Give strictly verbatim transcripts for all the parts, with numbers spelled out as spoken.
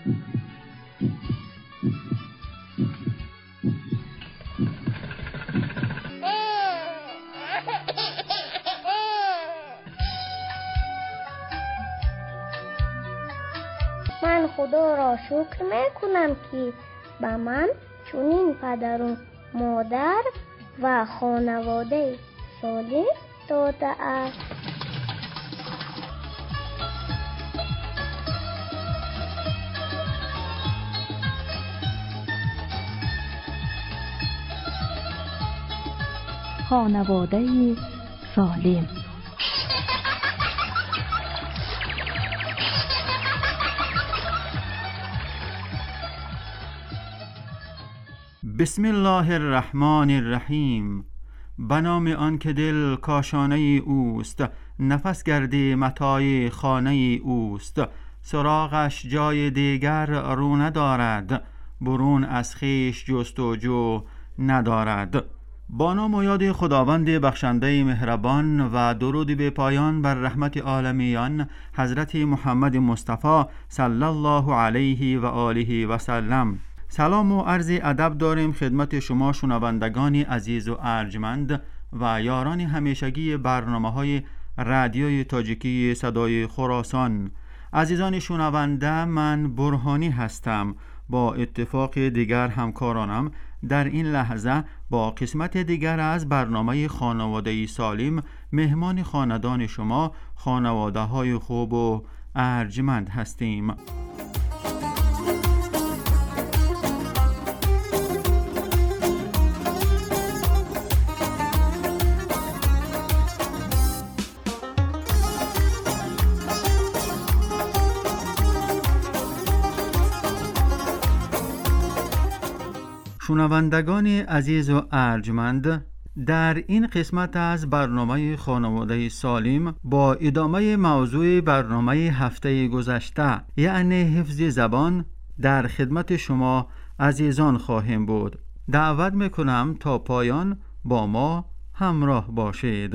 من خدا را شکر میکنم که به من چنین پدر و مادر و خانواده صالح داده است. خانواده سالم. بسم الله الرحمن الرحیم. به نام آن که دل کاشانه اوست، نفس گردی متاع خانه اوست. سراغش جای دیگر رو ندارد، برون از خویش جستجو ندارد. با نام و یاد خداوند بخشنده مهربان و درود به پایان بر رحمت عالمیان حضرت محمد مصطفی صلی الله علیه و آله و سلم. سلام و عرض ادب داریم خدمت شما شنوندگان عزیز و ارجمند و یاران همیشگی برنامه‌های رادیوی تاجیکی صدای خراسان. عزیزان شنونده، من برهانی هستم. با اتفاق دیگر همکارانم در این لحظه با قسمت دیگر از برنامه خانواده سالم مهمان خاندان شما، خانواده های خوب و ارجمند هستیم. شنوندگان عزیز و ارجمند، در این قسمت از برنامه خانواده سالم با ادامه موضوع برنامه هفته گذشته یعنی حفظ زبان در خدمت شما عزیزان خواهیم بود. دعوت میکنم تا پایان با ما همراه باشید.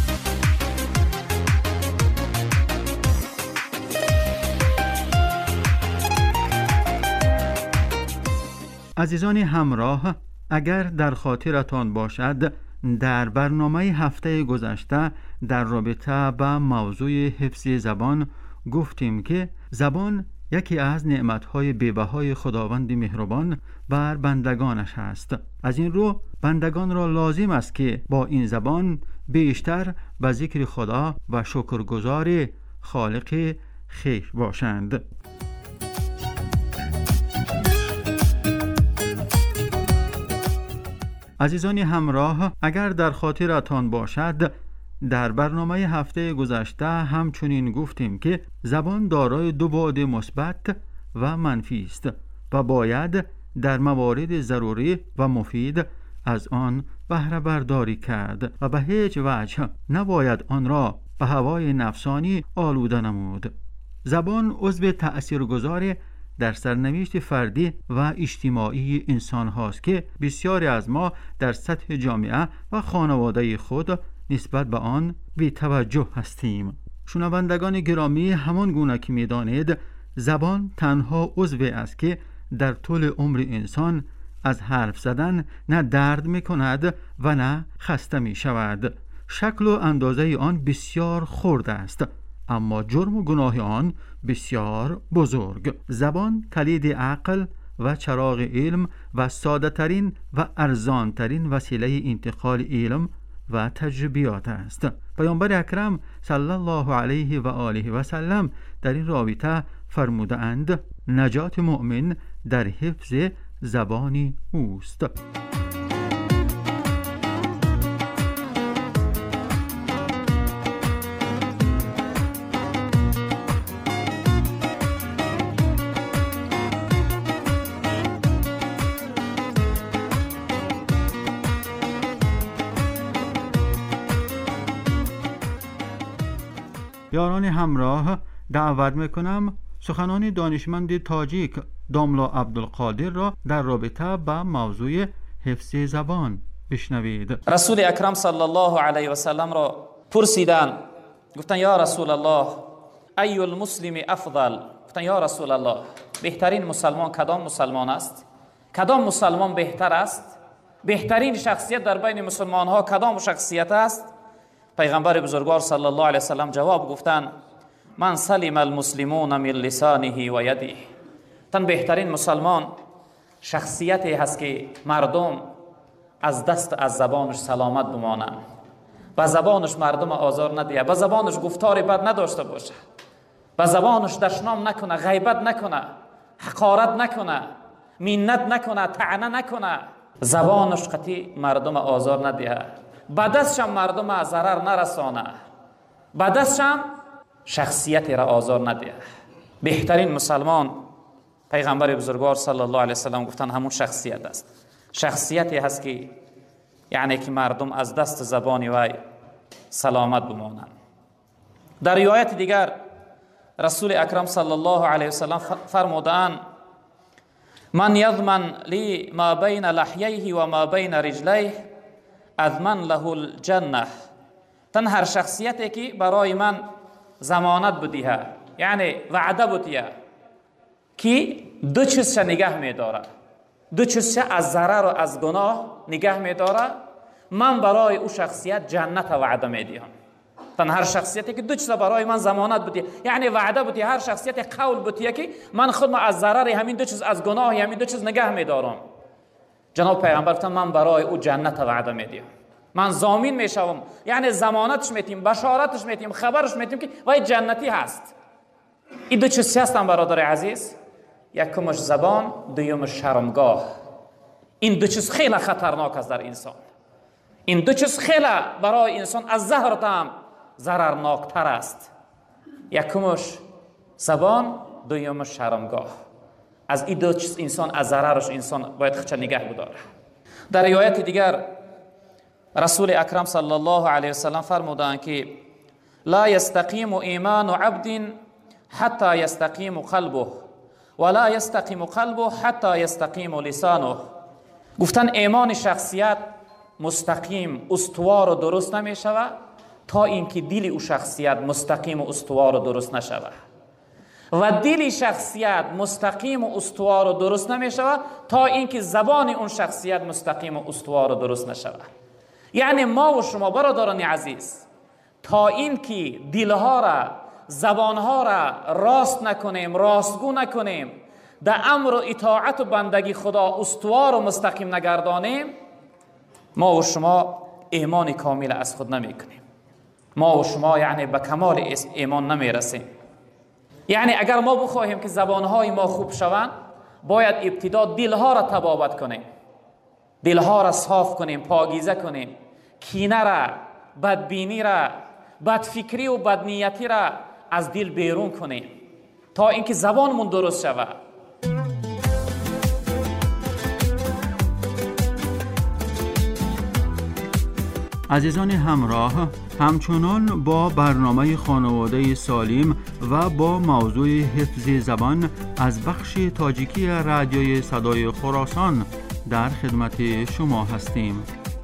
عزیزان همراه، اگر در خاطرتان باشد در برنامه هفته گذشته در رابطه با موضوع حفظ زبان گفتیم که زبان یکی از نعمتهای بی‌بهای خداوند مهربان بر بندگانش است. از این رو بندگان را لازم است که با این زبان بیشتر به ذکر خدا و شکرگزار خالق خیر باشند. عزیزان همراه، اگر در خاطرتان باشد در برنامه هفته گذشته همچنین گفتیم که زبان دارای دو بعد مثبت و منفی است و باید در موارد ضروری و مفید از آن بهره برداری کرد و به هیچ وجه نباید آن را به هوای نفسانی آلوده نمود. زبان عضو تأثیرگذار در سرنوشت فردی و اجتماعی انسان هاست که بسیاری از ما در سطح جامعه و خانواده خود نسبت به آن بی توجه هستیم. شنوندگان گرامی، همان گونه که می دانید زبان تنها عضو است که در طول عمر انسان از حرف زدن نه درد می کند و نه خسته می شود. شکل و اندازه آن بسیار خرد است، اما جرم و گناه آن بسیار بزرگ. زبان کلید عقل و چراغ علم و ساده ترین و ارزان ترین وسیله انتقال علم و تجربیات است. پیامبر اکرم صلی الله علیه و آله و سلم در این رابطه فرموده اند نجات مؤمن در حفظ زبانی اوست. یاران همراه، دعوت میکنم سخنان دانشمند تاجیک داملا عبدالقادر را در رابطه با موضوع حفظ زبان بشنوید. رسول اکرم صلی الله علیه و سلم را پرسیدن، گفتن یا رسول الله ای المسلم افضل؟ گفتن یا رسول الله بهترین مسلمان کدام مسلمان است؟ کدام مسلمان بهتر است؟ بهترین شخصیت در بین مسلمان ها کدام شخصیت است؟ پیغمبر بزرگوار صلی الله علیه وسلم جواب گفتن من سلم المسلمون من لسانه و یده. تن بهترین مسلمان شخصیتی هست که مردم از دست از زبانش سلامت بمانند، با زبانش مردم آزار ندهه، با زبانش گفتار بد نداشته باشه، با زبانش دشنام نکنه، غیبت نکنه، حقارت نکنه، منت نکنه، طعنه نکنه، زبانش قطعی مردم آزار ندهه، با دستش مردم ضرر نرسانه، با دستش شخصیت را آزار ندهه. بهترین مسلمان پیغمبر بزرگوار صلی الله علیه وسلم گفتن همون شخصیت است، شخصیتی هست که یعنی که مردم از دست زبان وی سلامت بمانند. در روایت دیگر رسول اکرم صلی الله علیه وسلم فرمودند من یضمن لی ما بین لحیه و ما بین رجلیه اضمن له الجنه. تن هر شخصیتی که برای من ضمانت بدیه، یعنی وعده بدیه که دو چیز نگه می‌داره، دو چیز از ضرر و از گناه نگه می‌داره، من برای او شخصیت جنت وعده میدیم. تن هر شخصیتی که دو چیز برای من ضمانت بدیه، یعنی وعده بدیه، هر شخصیت قول بدیه که من خودم از ضرر همین دو چیز، از گناه همین دو چیز نگه می‌دارم، جناب پیغمبر گفتن من برای او جنت وعده میدیم، من ضامن میشم، یعنی ضمانتش میتیم، بشارتش میتیم، خبرش میتیم که وای جنتی هست. این دو چیز هستن برادر عزیز، یکمش زبان، دویمش شرمگاه. این دو چیز خیلی خطرناک است در انسان، این دو چیز خیلی برای انسان از زهر هم ضررناکتر است. یکمش زبان، دویمش شرمگاه. از این دو چیز انسان از ضررش انسان باید خچه نگه بداره. در روایت دیگر رسول اکرم صلی الله علیه وسلم فرمودند که لا یستقیم ایمان عبد حتی یستقیم قلبه ولا یستقیم قلبه حتی یستقیم لسانه. گفتن ایمان شخصیت مستقیم، استوار و درست نمی شود تا اینکه دل او شخصیت مستقیم و استوار و درست نشود، و دل شخصیت مستقیم و استوار و درست نمی شود تا اینکه زبان اون شخصیت مستقیم و استوار و درست نشود. یعنی ما و شما برادران عزیز تا اینکه دلها را، زبانها را راست نکنیم، راستگو نکنیم، در امر و اطاعت و بندگی خدا استوار و مستقیم نگردانیم، ما و شما ایمان کامل از خود نمی کنیم، ما و شما یعنی به کمال ایمان نمی رسیم. یعنی اگر ما بخواهیم که زبانهای ما خوب شوند، باید ابتدا دلها را تبابت کنیم، دلها را صاف کنیم، پاکیزه کنیم، کینه را، بدبینی را، بدفکری و بدنیتی را از دل بیرون کنیم تا اینکه زبانمون درست شود. عزیزان همراه، همچنان با برنامه خانواده سالم و با موضوع حفظ زبان از بخش تاجیکی رادیوی صدای خراسان در خدمت شما هستیم.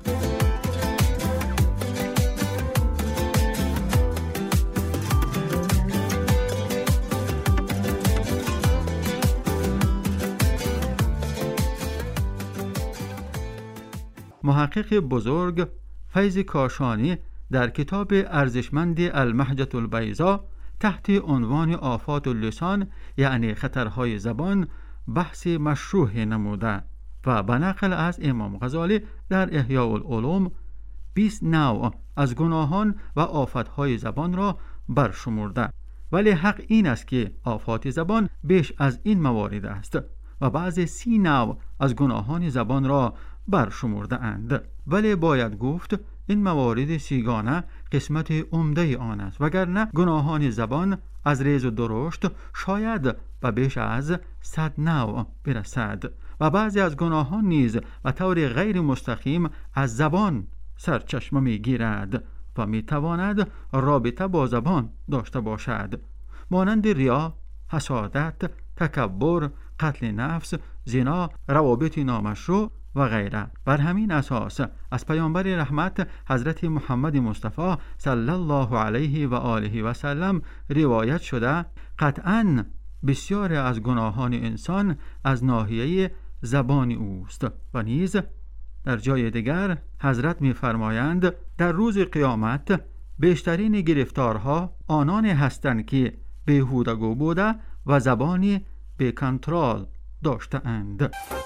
محقق بزرگ فیض کاشانی در کتاب ارزشمند المحجة البیضاء تحت عنوان آفات اللسان یعنی خطرهای زبان بحث مشروح نموده و به نقل از امام غزالی در احیاء العلوم بیست نوع از گناهان و آفتهای زبان را برشمرده. ولی حق این است که آفات زبان بیش از این موارد است و بعض سی نوع از گناهان زبان را برشمرده اند. ولی باید گفت این موارد سیگانه قسمت عمده آن است، وگرنه گناهان زبان از ریز و درشت شاید به بیش از صد نوع برسد و بعضی از گناهان نیز به طور غیر مستقیم از زبان سرچشمه می گیرد و می تواند رابطه با زبان داشته باشد، مانند ریا، حسادت، تکبر، قتل نفس، زنا، روابط نامشروع و غیره. بر همین اساس از پیامبر رحمت حضرت محمد مصطفی صلی الله علیه و آله و سلم روایت شده قطعاً بسیار از گناهان انسان از ناحیه زبان اوست. و نیز در جای دیگر حضرت می‌فرمایند در روز قیامت بیشترین گرفتارها آنان هستند که بیهودگو بوده و زبانی به کنترل داشته‌اند.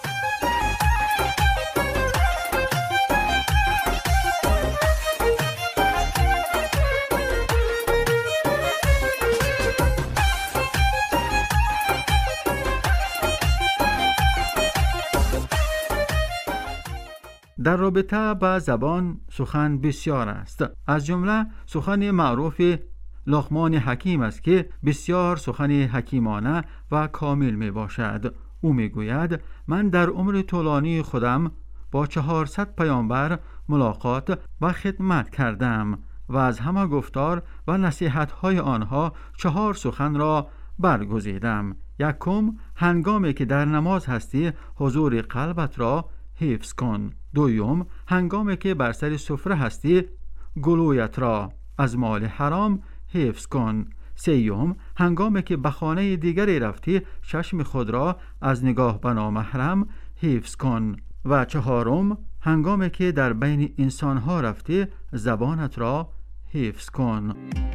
در رابطه با زبان سخن بسیار است. از جمله سخن معروف لقمان حکیم است که بسیار سخن حکیمانه و کامل می باشد. او می گوید من در عمر طولانی خودم با چهارصد پیامبر ملاقات و خدمت کردم و از همه گفتار و نصیحت‌های آنها چهار سخن را برگزیدم. یکم، هنگامی که در نماز هستی حضور قلبت را حفظ کن. دویم، هنگامی که بر سر سفره هستی گلویت را از مال حرام حفظ کن. سیوم، هنگامی که به خانه دیگری رفتی چشم خود را از نگاه به نامحرم حفظ کن. و چهارم، هنگامی که در بین انسانها رفتی زبانت را حفظ کن.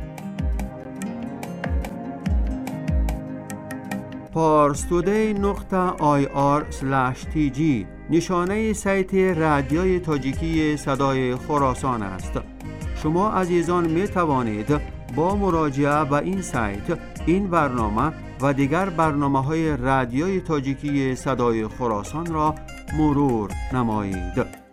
پارستودی نقطه آی آر اسلش تی جی نشانه سایت رادیوی تاجیکی صدای خراسان است. شما عزیزان می توانید با مراجعه به این سایت این برنامه و دیگر برنامه‌های رادیوی تاجیکی صدای خراسان را مرور نمایید.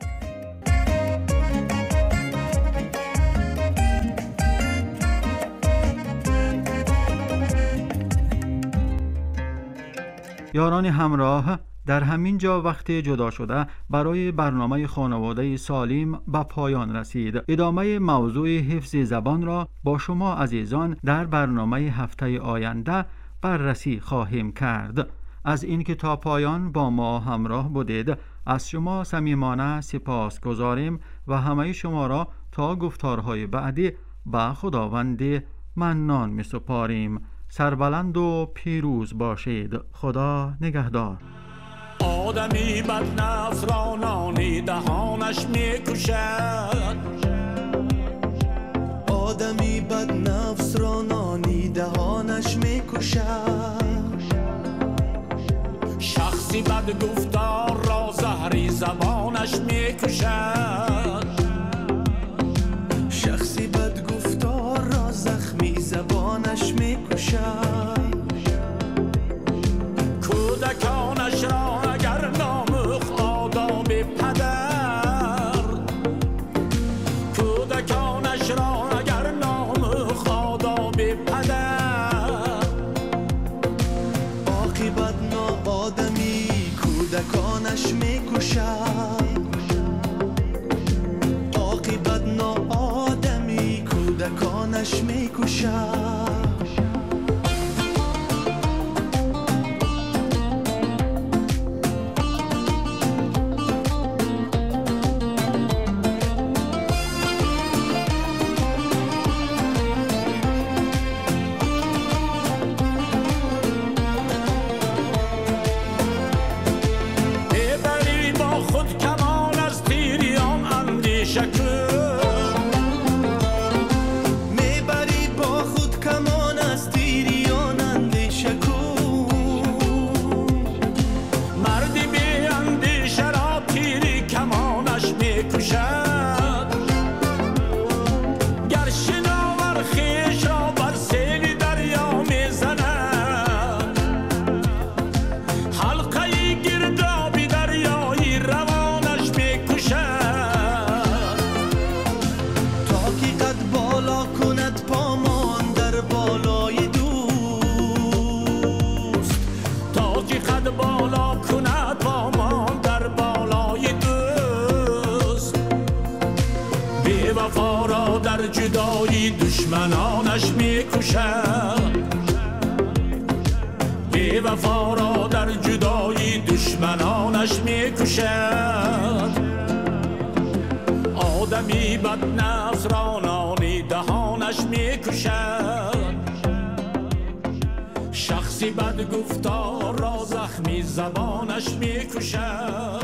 یاران همراه، در همین جا وقت جدا شده برای برنامه خانواده سالم به پایان رسید. ادامه موضوع حفظ زبان را با شما عزیزان در برنامه هفته آینده بررسی خواهیم کرد. از اینکه تا پایان با ما همراه بودید از شما صمیمانه سپاس گزاریم و همه شما را تا گفتارهای بعدی به خداوند منان می سپاریم. سربلند و پیروز باشید. خدا نگهدار. آدمی بد نفس را نانی دهانش میکشد. آدمی بد نفس را نانی دهانش میکشد. شخصی بد گفتار را زهری زبانش میکشد. شخصی بد گفتار را زخمی زبانش میکشد. کودکانش را اگر ناموخ آداب پدر، کودکانش را اگر ناموخ آداب پدر، عاقبت ناآدمی کودکانش میکشد. عاقبت ناآدمی کودکانش میکشد. جدایی دشمنانش میکشد. بی وفا را در جدایی دشمنانش میکشد. آدمی بد نفس را نانی دهانش میکشد. شخصی بد گفتار را زخمی زبانش میکشد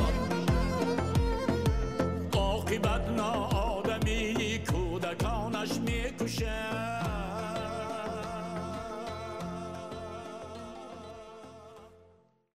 عاقبت ناآدمی کودکانش میکشد